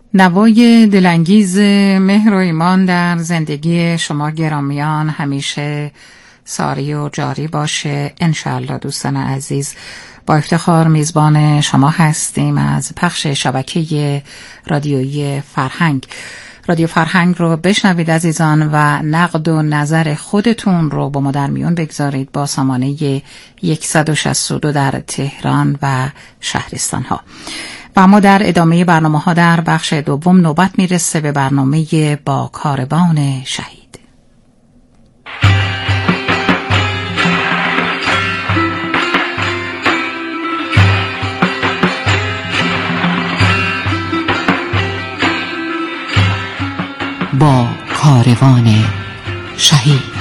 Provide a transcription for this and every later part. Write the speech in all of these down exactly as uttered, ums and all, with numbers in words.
نوای دلانگیز مهر و ایمان در زندگی شما گرامیان همیشه ساری و جاری باشه انشالله. دوستان عزیز، با افتخار میزبان شما هستیم از پخش شبکه رادیویی فرهنگ. رادیو فرهنگ رو بشنوید عزیزان و نقد و نظر خودتون رو با ما در میون بگذارید با سامانه صد و شصت و دو در تهران و شهرستان ها. و ما در ادامه برنامه ها در بخش دوم نوبت میرسه به برنامه با کاروان شهید. با کاروان شهید.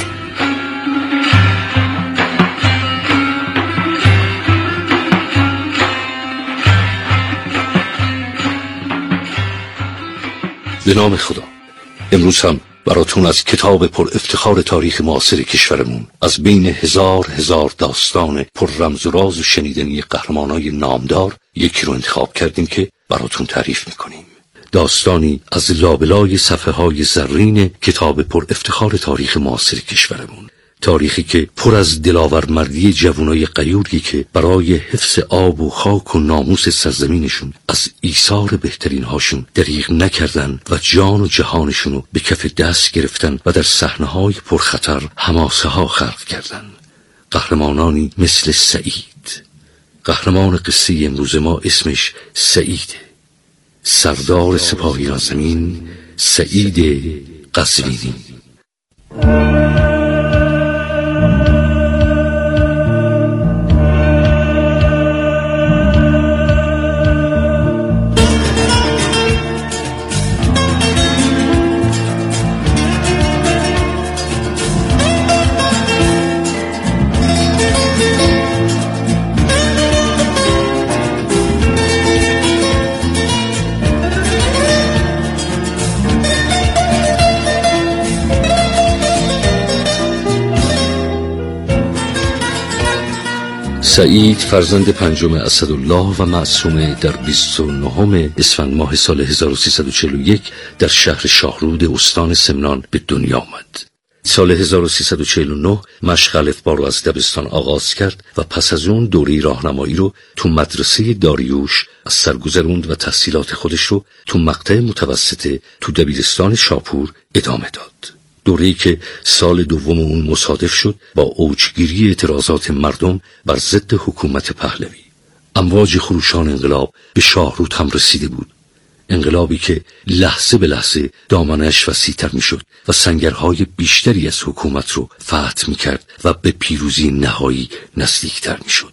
به نام خدا. امروز هم براتون از کتاب پر افتخار تاریخ معاصر کشورمون، از بین هزار هزار داستان پر رمز و راز و شنیدنی قهرمانای نامدار یکی رو انتخاب کردیم که براتون تعریف میکنیم. داستانی از لابلای صفحه های زرین کتاب پر افتخار تاریخ معاصر کشورمون، تاریخی که پر از دلاور مردی جوانای غیوری که برای حفظ آب و خاک و ناموس سرزمینشون از ایثار بهترین هاشون دریغ نکردن و جان و جهانشونو به کف دست گرفتن و در صحنه‌های پرخطر حماسه ها خلق کردن. قهرمانانی مثل سعید. قهرمان قصه امروز ما اسمش سعیده، سردار سپاهیان زمین سعید قزوینی. سعید فرزند پنجم اسدالله و معصومه در بیست و نهم اسفند ماه سال هزار و سیصد و چهل و یک در شهر شاهرود استان سمنان به دنیا آمد. سال هزار و سیصد و چهل و نه مشق الفبا رو از دبستان آغاز کرد و پس از اون دوره راهنمایی رو تو مدرسه داریوش از سر گذروند و تحصیلات خودش رو تو مقطع متوسطه تو دبیرستان شاپور ادامه داد. دوره‌ای که سال دوم اون مصادف شد با اوجگیری اعتراضات مردم بر ضد حکومت پهلوی. امواج خروشان انقلاب به شاهرود هم رسیده بود. انقلابی که لحظه به لحظه دامنش وسیع‌تر می‌شد و سنگرهای بیشتری از حکومت رو فتح می‌کرد و به پیروزی نهایی نزدیک‌تر می‌شد.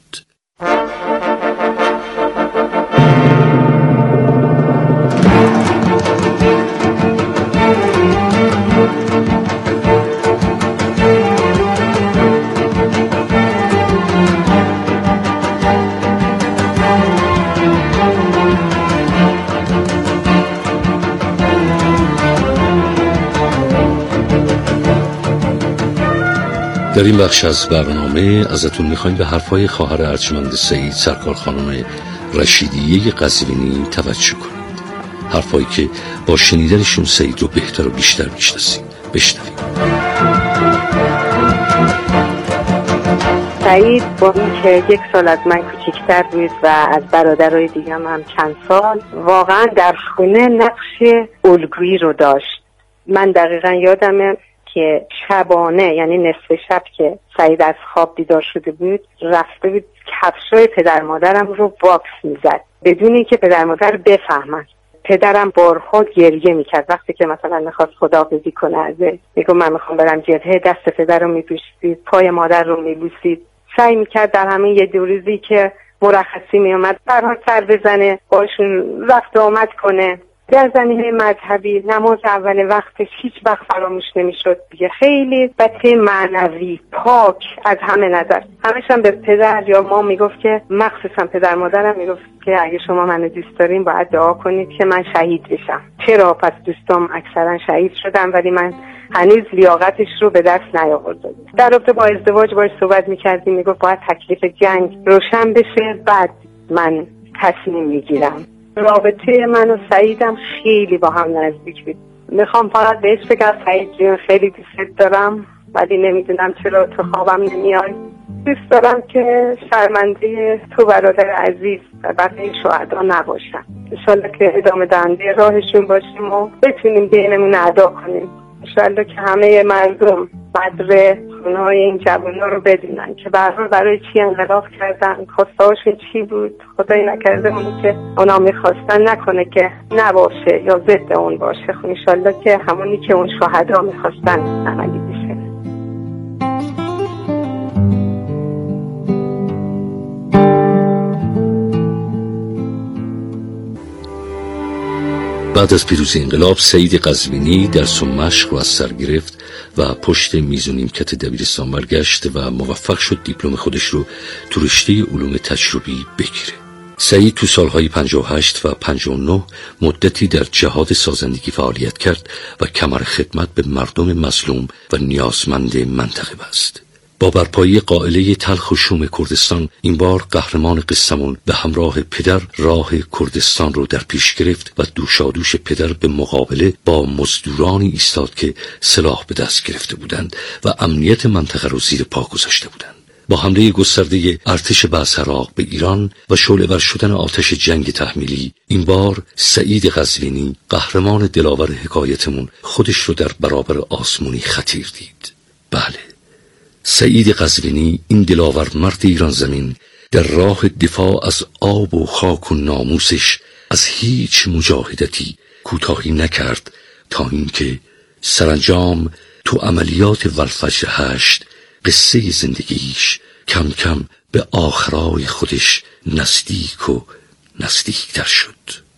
در این بخش از برنامه ازتون میخوایم به حرفای خواهر ارجمند سعید، سرکار خانم رشیدیه قزوینی توجه کنید. حرفایی که با شنیدنشون سعید رو بهتر و بیشتر میشناسیم. بشنوید. سعید با این که یک سال از من کوچکتر بود و از برادرای دیگم هم چند سال، واقعا در خونه نقش الگویی رو داشت. من دقیقا یادمه که شبانه، یعنی نصف شب که سعید از خواب بیدار شده بود، رفته بود کفشای پدر مادرم رو باکس میزد بدون اینکه پدر مادر بفهمن. پدرم بارها گریه میکرد وقتی که مثلا میخواست خداحافظی کنه ازش، میگه من میخوام برم جبهه، دست پدر رو میبوسید، پای مادر رو میبوسید. سعی میکرد در همین یه دو روزی که مرخصی میومد برها سر بزنه، باشون رفت آمد کنه. در زمینه مذهبی نماز اول وقتش هیچ وقت فراموش نمیشد دیگه. خیلی بچه معنوی پاک از همه نظر. همش هم به پدر یا ما میگفت که، مخصوصا پدر مادرم میگفت که اگه شما منو دوست دارین باید دعا کنید که من شهید بشم. چرا؟ پس دوستام اکثرا شهید شدن ولی من هنوز لیاقتش رو به دست نیاوردم. در رابطه با ازدواج باهاش صحبت میکردیم، میگفت باید تکلیف جنگ روشن بشه بعد من تصمیم میگیرم. رابطه من و سعیدم خیلی با هم نزدیک بود. میخوام فقط بهش بگم سعید جون خیلی دوست دارم، ولی نمیدونم چرا تو خوابم نمیای. دوست دارم که شرمنده تو برادر عزیز و بقیه شهدا نباشن. انشالله که ادامه دهنده راهشون باشیم و بتونیم بینمون ادا کنیم. انشالله که همه مردم قدر خونه‌های این جوونا رو بدونن که برای برای چی انقلاب کردن، خواسته‌هاشون چی بود. خدای نکرده اونی که اونا میخواستن نکنه که نباشه یا ضد اون باشه. انشالله که همونی که اون شهدا میخواستن عملی بشه. بعد از پیروزی انقلاب سعید قزوینی درس و مشق رو از سر گرفت و پشت میز و نیمکت دبیرستان برگشت و موفق شد دیپلم خودش رو تو رشته علوم تجربی بگیره. سعید تو سالهای پنجاه و هشت و پنجاه و نه مدتی در جهاد سازندگی فعالیت کرد و کمر خدمت به مردم مظلوم و نیازمند منطقه بست. با برپایی قائله تلخ و شوم کردستان این بار قهرمان قصه‌مون به همراه پدر راه کردستان رو در پیش گرفت و دوشادوش پدر به مقابله با مزدورانی ایستاد که سلاح به دست گرفته بودند و امنیت منطقه رو زیر پا گذاشته بودند. با حمله گسترده ارتش باسراغ به ایران و شعله‌ور شدن آتش جنگ تحمیلی این بار سعید قزوینی قهرمان دلاور حکایتمون خودش رو در برابر آسمونی خطیر دید. بله، سعید قزوینی این دلاور مرد ایران زمین در راه دفاع از آب و خاک و ناموسش از هیچ مجاهدتی کوتاهی نکرد تا اینکه سرانجام تو عملیات والفجر هشت قصه زندگیش کم کم به آخرای خودش نزدیک و نزدیکتر شد.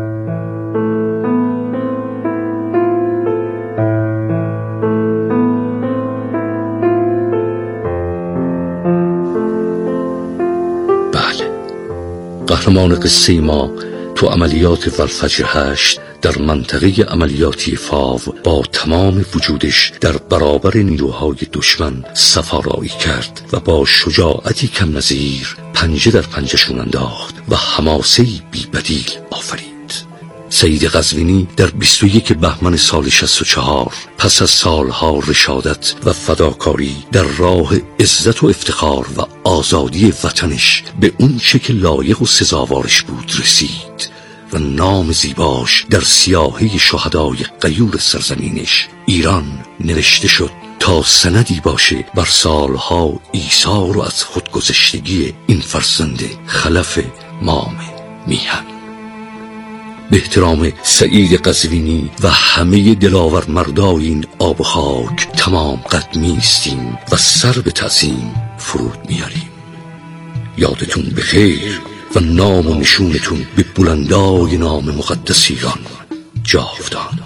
قهرمان قصه ما تو عملیات والفجر هشت در منطقه عملیاتی فاو با تمام وجودش در برابر نیروهای دشمن سفارایی کرد و با شجاعتی کم نظیر پنجه در پنجهشون انداخت و حماسه‌ای بی بدیل آفرید. سعید قزوینی در بیست و یک بهمن سال شصت و چهار پس از سالها رشادت و فداکاری در راه عزت و افتخار و آزادی وطنش به اون چه که لایق و سزاوارش بود رسید و نام زیباش در سیاهی شهدای غیور سرزمینش ایران نوشته شد تا سندی باشه بر سالها ایثار و از خودگذشتگی این فرزند خلف مام میهن. به احترام سعید قزوینی و همه دلاور مردای این آب و خاک تمام قد میستیم و سر به تعظیم فرود میاریم. یادتون بخیر و نام و نشونتون به بلندای نام مقدس ایران جاودان.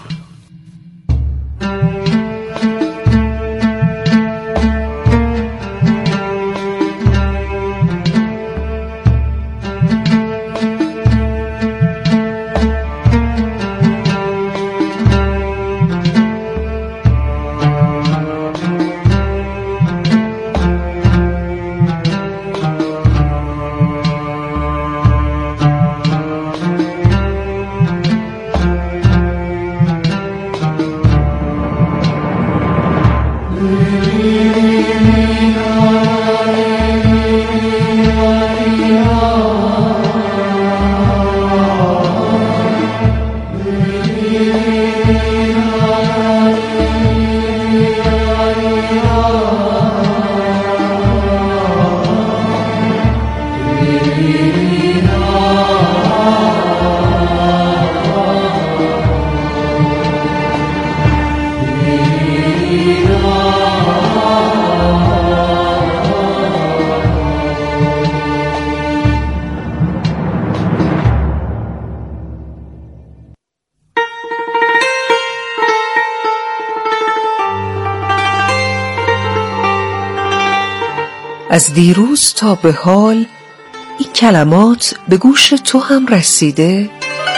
از دیروز تا به حال این کلمات به گوش تو هم رسیده؟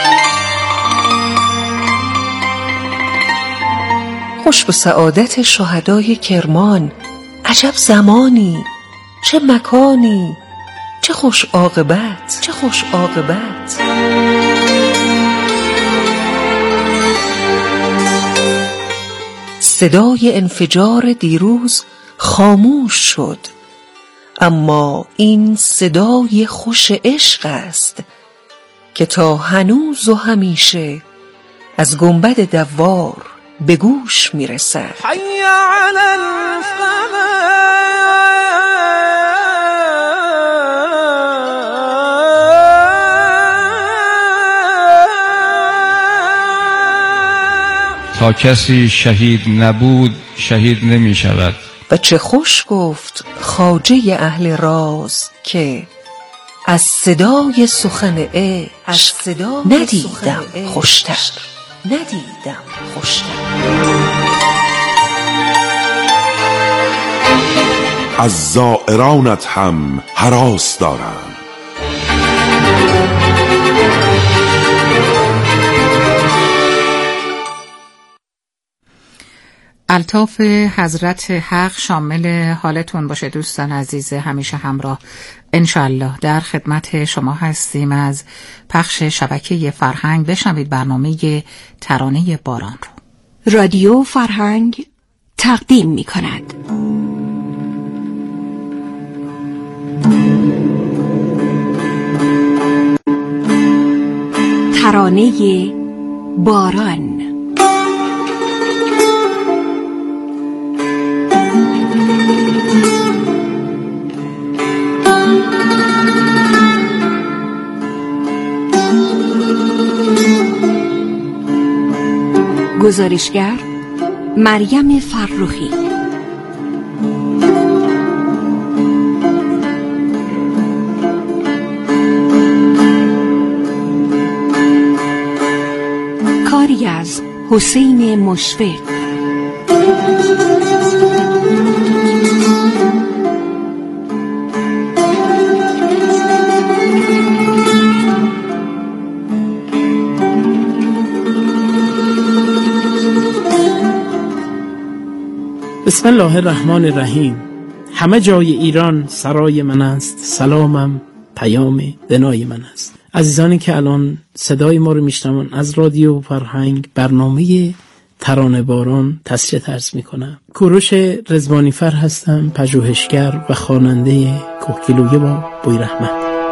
خوش به سعادت شهدای کرمان، عجب زمانی، چه مکانی، چه خوش عاقبت، چه خوش عاقبت. صدای انفجار دیروز خاموش شد، اما این صدای خوش عشق است که تا هنوز و همیشه از گنبد دوار به گوش میرسد. حی علی الفلاح تا کسی شهید نبود شهید نمی شود. و چه خوش گفت خواجه اهل راز که از صدای سخن عشق ندیدم خوشتر ندیدم خوشتر. از زائرانت هم هراس دارم. الطاف حضرت حق شامل حالتون باشه دوستان عزیز، همیشه همراه انشالله در خدمت شما هستیم از پخش شبکه فرهنگ. بشنوید برنامه ترانه باران رو. رادیو فرهنگ تقدیم می کند. ترانه باران. گزارشگر مریم فرخی. کاری از حسین مشفق. بسم الله الرحمن الرحیم. همه جای ایران سرای من است، سلامم پیام دنای من است. عزیزانی که الان صدای ما رو میشنون از رادیو فرهنگ، برنامه ترانه باران تسلیت عرض میکنم. کوروش رضوانیفر هستم، پژوهشگر و خواننده کوهگیلویه با بویراحمد.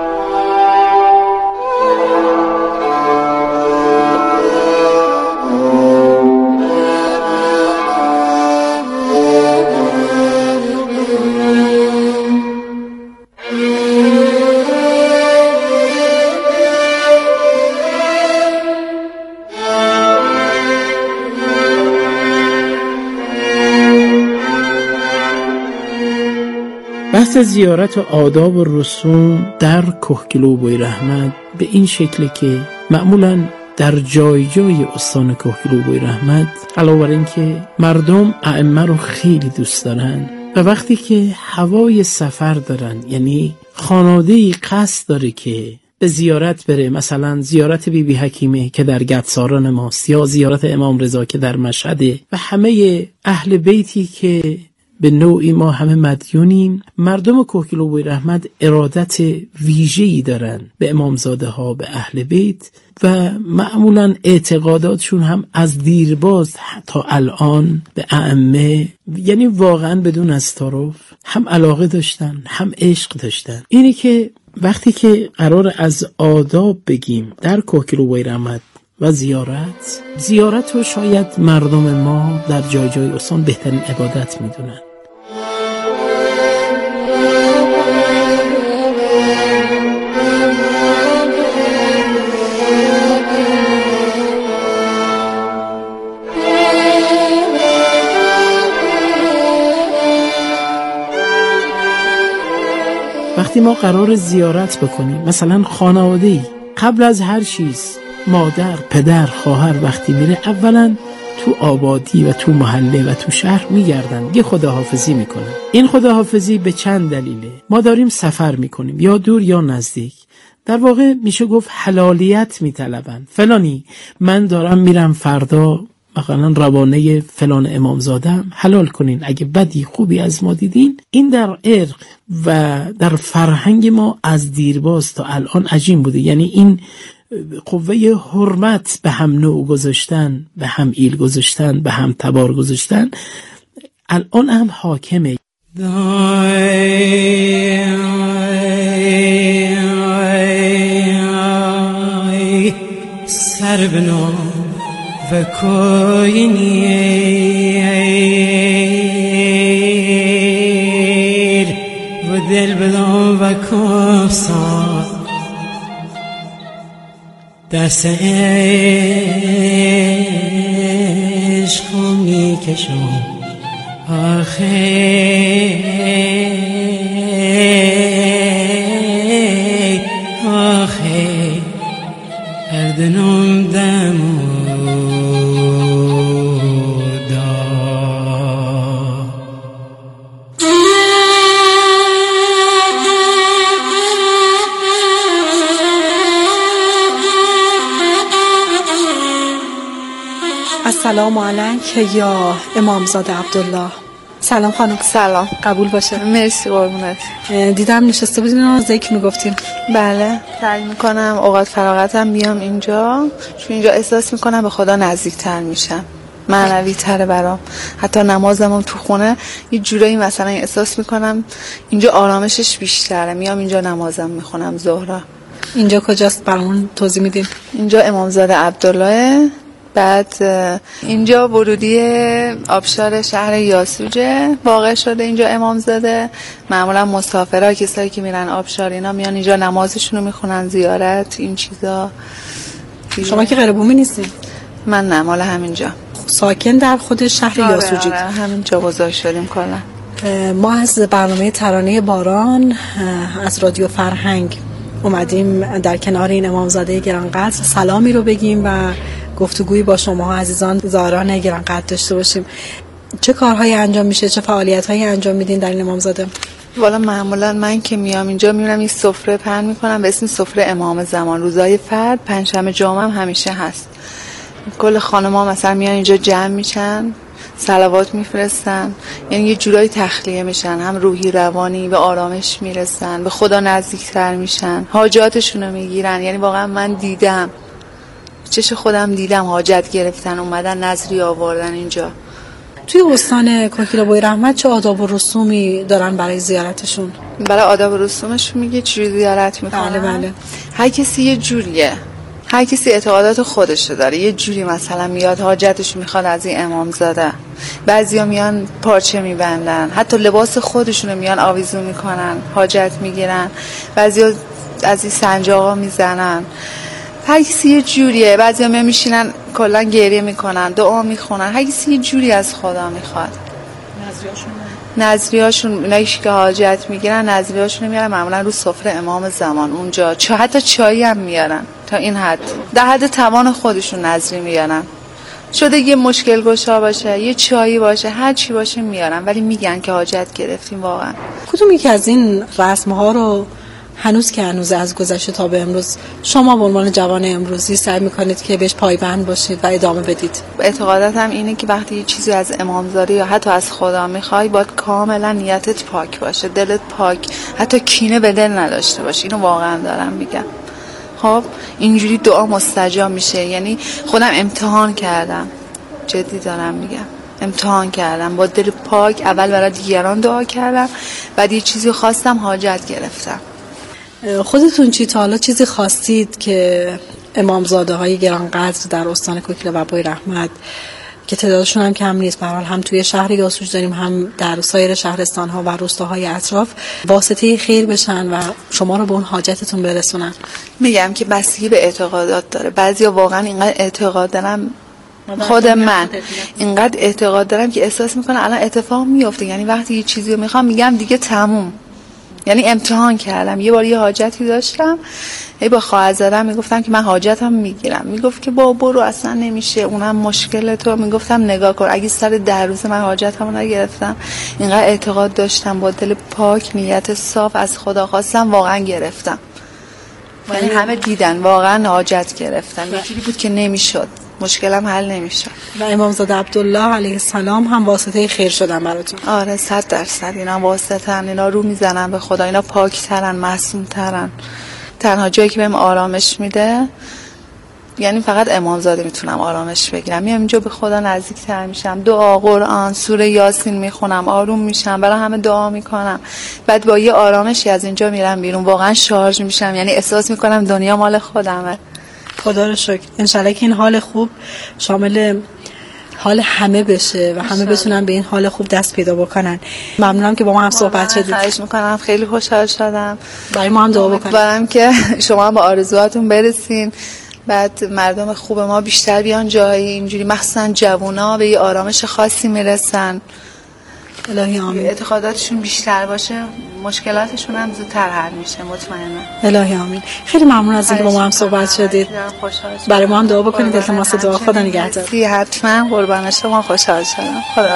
بحث زیارت و آداب و رسوم در کوهگیلو بویراحمد به این شکل که معمولاً در جای جای استان کوهگیلو بویراحمد علاوه بر این که مردم ائمه رو خیلی دوست دارن و وقتی که هوای سفر دارن، یعنی خانواده‌ای قصد داره که به زیارت بره، مثلا زیارت بی بی حکیمه که در گدساران ماست یا زیارت امام رضا که در مشهده و همه اهل بیتی که به نوعی ما همه مدیونیم، مردم کوهگیلو بویراحمد ارادت ویژه‌ای دارن به امامزاده ها، به اهل بیت و معمولا اعتقاداتشون هم از دیرباز تا الان به ائمه، یعنی واقعا بدون استعارف، هم علاقه داشتن هم عشق داشتن. اینی که وقتی که قرار از آداب بگیم در کوهگیلو بویراحمد و زیارت زیارت رو شاید مردم ما در جای جای استان بهترین عبادت میدونن. وقتی ما قرار زیارت بکنیم، مثلا خانواده‌ای قبل از هر چیز مادر، پدر، خواهر وقتی میره اولا تو آبادی و تو محله و تو شهر میگردن، یه خداحافظی میکنن. این خداحافظی به چند دلیله. ما داریم سفر میکنیم، یا دور یا نزدیک. در واقع میشه گفت حلالیت میطلبن. فلانی من دارم میرم فردا مثلا روانه فلان امامزاده حلال کنین، اگه بدی خوبی از ما دیدین. این در عرق و در فرهنگ ما از دیرباز تا الان عجین بوده. یعنی این قوه حرمت به هم نوع گذاشتن، به هم ایل گذاشتن، به هم تبار گذاشتن الان هم حاکمه. سر بنام و کوینیر و دل بنام و کفسان دست عشق می کشم آخه آخه هر دنم دمو سلام علیک یا امامزاده عبدالله. سلام خانم. سلام. قبول باشه. مرسی قربونت. دیدم نشسته بودین و ذکر میگفتین. بله سعی میکنم اوقات فراغتم بیام اینجا، چون اینجا احساس میکنم به خدا نزدیکتر میشم، معنوی تره برام. حتی نمازم تو خونه یه جورایی مثلا احساس میکنم اینجا آرامشش بیشتره. میام اینجا نمازم میخونم ظهرا. اینجا کجاست برامون توضیح میدین؟ اینجا امامزاده عبدالله. بعد اینجا ورودی آبشار شهر یاسوجه واقع شده. اینجا امامزاده معمولا مسافرها، کسایی که میرن آبشار اینا میان اینجا نمازشون رو میخونن، زیارت این چیزا. شما که غیر بومی نیستین؟ من نه، مال همینجا. ساکن در خود شهر یاسوجی؟ آره همینجا بزرگ شدیم کلا. ما از برنامه ترانه باران از رادیو فرهنگ اومدیم در کنار این امامزاده گرانقدر سلامی رو بگیم و گفتگویی با شما عزیزان زاران گرانقدر داشته باشیم. چه کارهایی انجام میشه، چه فعالیت‌هایی انجام میدین در این امامزاده؟ والا معمولا من که میام اینجا میرم این سفره پهن میکنم به اسم سفره امام زمان. روزای فرد، پنجشنبه جمعه هم همیشه هست. کل خانم‌ها مثلا میان اینجا جمع میشن، صلوات میفرستن، یعنی یه جورایی تخلیه میشن، هم روحی روانی به آرامش میرسن، به خدا نزدیکتر میشن، حاجاتشون رو میگیرن. یعنی واقعا من دیدم، چش خودم دیدم حاجت گرفتن، اومدن نذری آوردن اینجا. توی استان کوهگیلو بوی رحمت چه آداب و رسومی دارن برای زیارتشون؟ برای آداب و رسومشون میگه چجوری زیارت میکنن؟ بله بله. هر کسی یه جوریه، هر کسی اعتقادات خودش داره. یه جوری مثلا میاد حاجتش میخواد از این امامزاده. بعضیا میان پارچه میبندن، حتی لباس خودشونو میان آویزون میکنن، حاجت میگیرن. بعضیا از این سنجاقا میزنن. هر کسی یه جوریه. بعضیا میان میشینن کلا گریه میکنن، دعا میخونن. هر کسی یه جوری از خدا میخواد. نظریاشون نظریاشون اونایی که حاجت میگیرن نظریاشون میارن معمولا رو سفره امام زمان اونجا. چه حتی چایی هم میارن تا این حد، در حد توان خودشون نظری میارن. شده یه مشکل گشا باشه، یه چایی باشه، هر چی باشه میارن، ولی میگن که حاجت گرفتیم. واقعا کدوم یکی از این رسم ها رو هنوز که هنوز از گذشته تا به امروز شما به عنوان جوان امروزی سعی میکنید که بهش پایبند باشید و ادامه بدید؟ اعتقاداتم اینه که وقتی یه چیزی از امامزاده یا حتی از خدا میخوای، باید کاملا نیتت پاک باشه، دلت پاک، حتی کینه به دل نداشته باشی. اینو واقعا دارم میگم. خب اینجوری دعا مستجاب میشه. یعنی خودم امتحان کردم، جدی دارم میگم، امتحان کردم با دل پاک. اول برای دیگران دعا کردم، بعد یه چیزی خواستم، حاجت گرفتم. خودتون چی تا حالا چیزی خواستید که امامزاده های گرانقدر در استان کوهگیلو و بوی رحمت که تعدادشون هم کم نیست، به هر حال هم توی شهر یاسوج داریم، هم در سایر شهرستان ها و روستاهای اطراف، واسطه خیر بشن و شما رو به اون حاجتتون برسونن؟ میگم که بستگی به اعتقادات داره. بعضیا واقعا اینقدر اعتقاد دارن، خود من اینقدر اعتقاد دارم که احساس میکنم الان اتفاق میفته. یعنی وقتی یه چیزی رو میخوام میگم دیگه تموم. یعنی امتحان کردم. یه بار یه حاجتی داشتم، هی با خواهرزادم میگفتم که من حاجتم میگیرم، میگفت که با برو اصلا نمیشه، اونم مشکل تو. میگفتم نگاه کن، اگه سر ده روز من حاجتمو نگرفتم، اینقدر اعتقاد داشتم، با دل پاک، نیت صاف از خدا خواستم، واقعا گرفتم. یعنی همه دیدن واقعا حاجت گرفتم. یه جوری بود که نمیشد، مشکلم حل نمیشه. و امامزاده عبدالله علیه السلام هم واسطه خیر شدن براتون؟ آره صد درصد اینا واسطه‌ن، اینا رو میزنن به خدا، اینا پاکترن، معصومترن. تنها جایی که بهم آرامش میده یعنی فقط امامزاده میتونم آرامش بگیرم. میام اینجا به خدا نزدیکتر میشم، دعا، قرآن، سوره یاسین میخونم، آروم میشم، برای همه دعا میکنم، بعد با یه آرامشی از اینجا میرم بیرون، واقعا شارژ میشم، یعنی احساس میکنم دنیا مال خودمه. خدا رو شکر. انشالله که این حال خوب شامل حال همه بشه و همه بتونن به این حال خوب دست پیدا بکنن. ممنونم که با ما هم صحبت شدید. خواهش میکنم، خیلی خوشحال شدم. برای ما هم دعا بکنید. برام که شما با آرزوهاتون برسین، بعد مردم خوب ما بیشتر بیان جایی، اینجوری مخصوصا جوونا به یه آرامش خاصی میرسن. الهی آمین. اعتقاداتشون بیشتر باشه، مشکلاتشون هم زودتر حل میشه مطمئنا. الهی آمین. خیلی ممنون از اینکه با ما هم صحبت شدید. برای ما هم دعا بکنید. التماس دعا. خدا نگهدار. حتما قربان شما. خوشحال شدم. خدا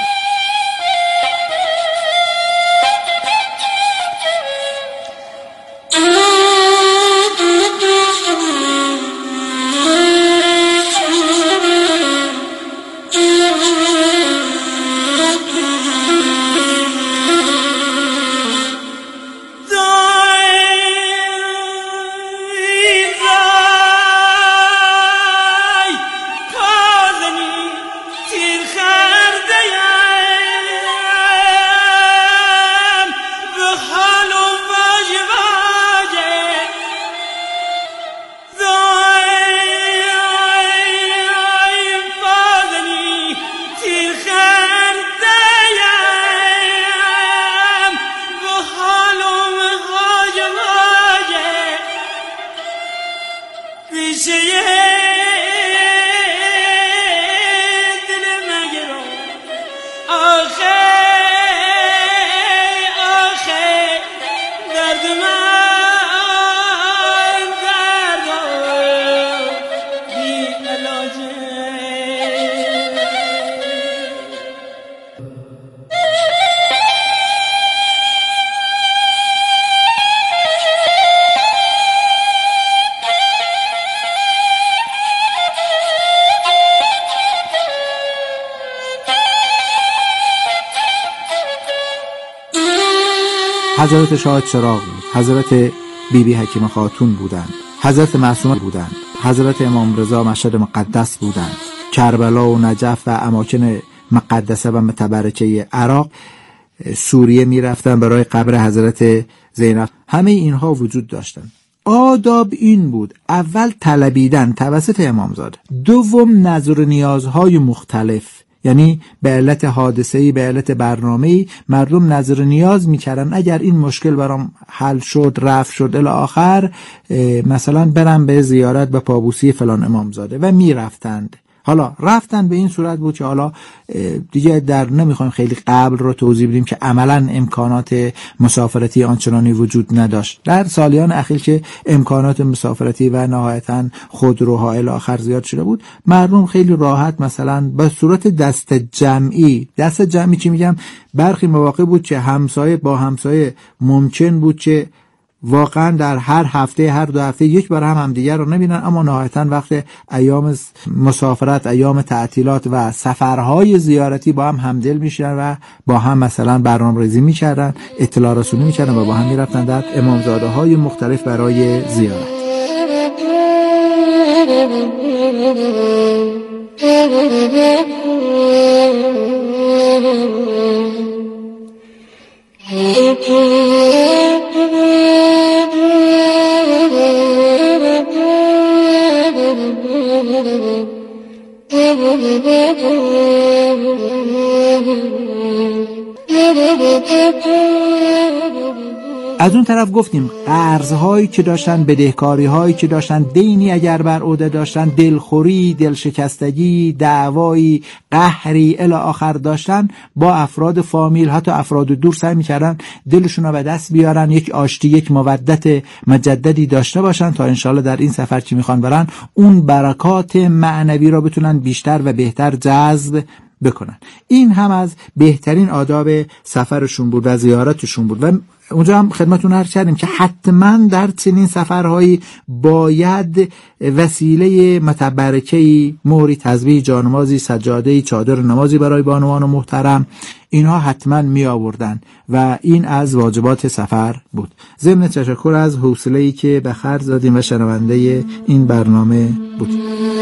حضرت شاه چراغ بود، حضرت بی بی حکیمه خاتون بودند، حضرت معصومه بودند، حضرت امام رضا مشهد مقدس بودند، کربلا و نجف و اماکن مقدسه و متبرکه عراق، سوریه می رفتن برای قبر حضرت زینب. همه اینها وجود داشتند. آداب این بود: اول طلبیدن توسط امامزاده، دوم نظر و نیازهای مختلف، یعنی به علت حادثه‌ای، به علت برنامه‌ای مردم نظر نیاز می‌کردن اگر این مشکل برام حل شد، رفع شد الی آخر، مثلا برم به زیارت به پابوسی فلان امامزاده و میرفتند. حالا رفتن به این صورت بود که حالا دیگه در نمیخوایم خیلی قبل رو توضیح بدیم که عملا امکانات مسافرتی آنچنانی وجود نداشت. در سالیان اخیر که امکانات مسافرتی و نهایتاً خودروها الی آخر زیاد شده بود، مردم خیلی راحت مثلا به صورت دست جمعی، دست جمعی چی میگم، برخی مواقع بود که همسایه با همسایه ممکن بود که واقعا در هر هفته، هر دو هفته یک بار هم همدیگر رو نبینن، اما نهایتاً وقت ایام مسافرت، ایام تعطیلات و سفرهای زیارتی با هم همدل میشن و با هم مثلا برنامه‌ریزی میکردن، اطلاع رسونی میکردن و با هم میرفتن در امامزاده های مختلف برای زیارت. از اون طرف گفتیم قرض‌هایی که داشتن، بدهکاری‌هایی که داشتن، دینی اگر بر عهده داشتن، دلخوری، دلشکستگی، دعوایی، قهری الی آخر داشتن، با افراد فامیل، حتی افراد دور سعی می‌کردن دلشون رو به دست بیارن، یک آشتی، یک مودت مجددی داشته باشن تا انشالله در این سفر که میخوان برن اون برکات معنوی را بتونن بیشتر و بهتر جذب بکنن. این هم از بهترین آداب سفرشون بود و زیارتشون بود. و اونجا هم خدمتون عرض کردیم که حتما در چنین سفرهایی باید وسیله متبرکه‌ای، مهری تسبیح، جانمازی، سجاده‌ای، چادر نمازی برای بانوان محترم، اینها حتما می آوردن و این از واجبات سفر بود. ضمن تشکر از حوصله‌ای که به خرج دادیم و شنونده این برنامه بود.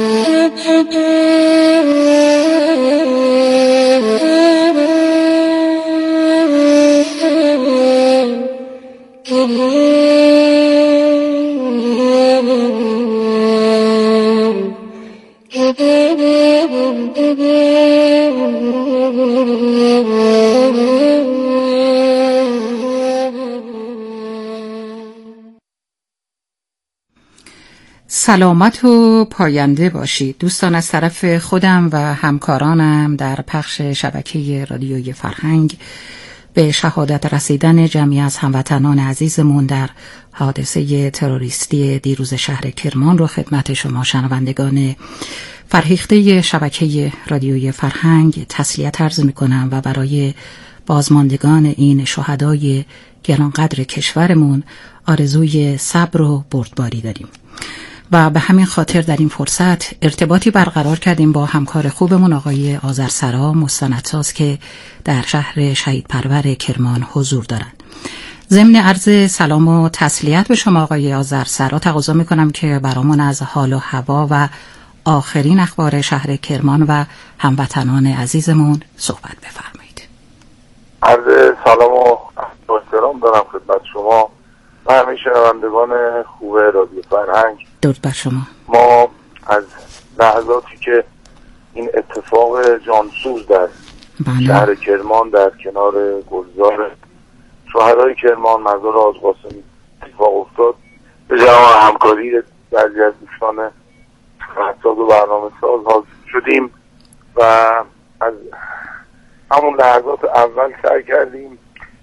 سلامت و پاینده باشید دوستان. از طرف خودم و همکارانم در پخش شبکه رادیوی فرهنگ به شهادت رسیدن جمعی از هموطنان عزیزمون در حادثه تروریستی دیروز شهر کرمان رو خدمت شما شنوندگان فرهیخته شبکه رادیوی فرهنگ تسلیت عرض می‌کنم و برای بازماندگان این شهدای گرانقدر کشورمون آرزوی صبر و بردباری داریم. و به همین خاطر در این فرصت ارتباطی برقرار کردیم با همکار خوبمون آقای آذرسرا مستندساز که در شهر شهید پرور کرمان حضور دارند. ضمن عرض سلام و تسلیت به شما آقای آذرسرا تقاضا میکنم که برامون از حال و هوا و آخرین اخبار شهر کرمان و هموطنان عزیزمون صحبت بفرمایید. عرض سلام و احترام دارم خدمت شما و همه شنوندگان خوب رادیو فرهنگ. درود بر شما. ما از لحظاتی که این اتفاق جانسوز در بله. شهر کرمان در کنار گلزار شهدای کرمان مزار حاج قاسمی اتفاق افتاد به جهان همکاری بعضی از دوستان خدمتساز و برنامه ساز حاضر شدیم و از همون لحظات اول سعی کردیم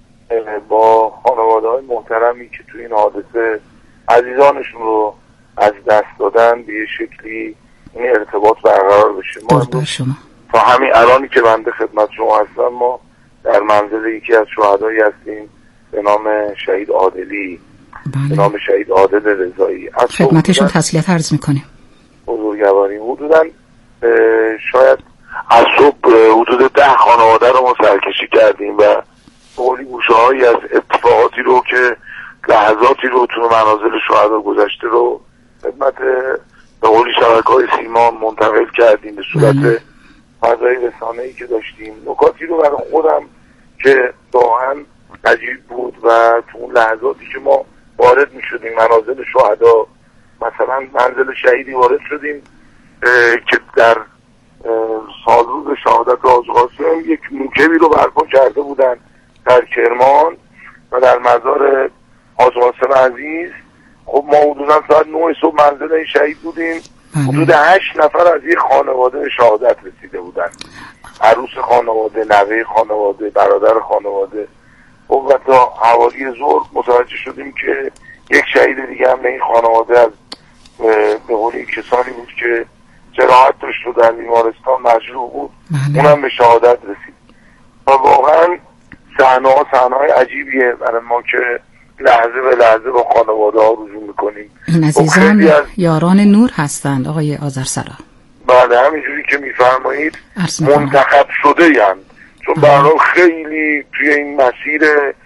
با خانواده های محترمی که تو این حادثه عزیزانشون رو از دست دادن به یه شکلی این ارتباط برقرار بشه. ما تا همین الانی که بنده خدمت شما هستم ما در منزل یکی از شهدایی هستیم به نام شهید عادلی. بله. به نام شهید عادل رضایی. خدمتشون تسلیت عرض میکنیم. بزرگواری حدوداً شاید از صبح حدود ده خانواده رو ما سرکشی کردیم و قولی گوشه هایی از اتفاقاتی رو که لحظاتی رو تو منازل شهدا گذشته رو خدمت به قولی شبکه‌های سیما منتقل کردیم به صورت فضای رسانه‌ای که داشتیم. نکاتی رو برای خودم که واقعا عجیب بود و تو اون لحظاتی که ما وارد می شدیم منازل شهدا، مثلا منزل شهیدی وارد شدیم که در سال روز شهادت حاج قاسم یک موکبی رو برپا کرده بودن در کرمان و در مزار حاج قاسم عزیز. خب ما حدودا ساعت نه صبح منزل این شهید بودیم. حدود هشت نفر از یک خانواده به شهادت رسیده بودن، عروس خانواده، نوه خانواده، برادر خانواده. خب و تا حوالی ظهر متوجه شدیم که یک شهید دیگه هم به این خانواده از به قولی کسانی بود که جراحت داشت و در بیمارستان مجروح بود اونم به شهادت رسید. و واقعا صحنه ها صحنه های عجیبیه برای ما که لحظه به لحظه با خانواده ها رجوع میکنیم. این عزیزان از... یاران نور هستند آقای آذرسرا. بله همینجوری که میفرمایید منتخب شده یند. چون برای خیلی توی این مسیر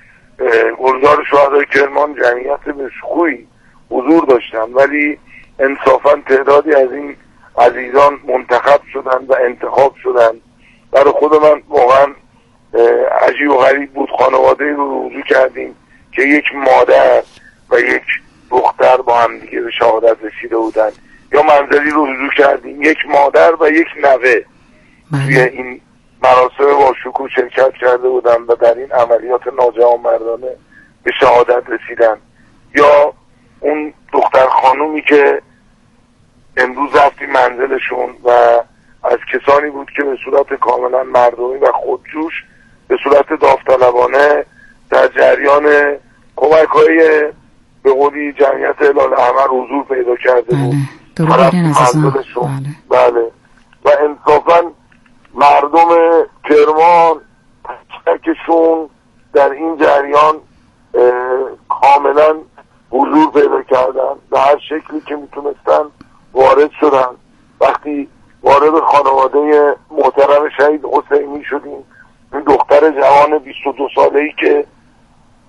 گلزار شهدای کرمان جمعیت بسخویی حضور داشتن ولی انصافا تعدادی از این عزیزان منتخب شدن و انتخاب شدن. برای خود من واقعا عجیب و غریب بود. خانواده رو رجوع کردیم که یک مادر و یک دختر با هم دیگه به شهادت رسیده بودن، یا منزلی رو رجوع کردیم یک مادر و یک نوه توی این مراسم با شکوه شرکت کرده بودن و در این عملیات ناجوانمردانه به شهادت رسیدن. یا اون دختر خانومی که امروز رفتیم منزلشون و از کسانی بود که به صورت کاملا مردمی و خودجوش به صورت داوطلبانه در جریان کمک های به قولی جمعیت هلال احمر حضور پیدا کرده بود. بله. بله. بله. و انصافا مردم کرمان تکشون در این جریان کاملا حضور پیدا کردن، به هر شکلی که میتونستن وارد شدن. وقتی وارد خانواده محترم شهید حسینی شدیم، این دختر جوان بیست و دو ساله‌ای که